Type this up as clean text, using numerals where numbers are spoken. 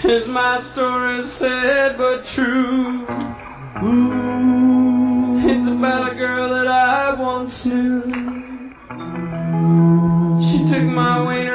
Is my story sad but true? It's about a girl that I once knew. She took my wiener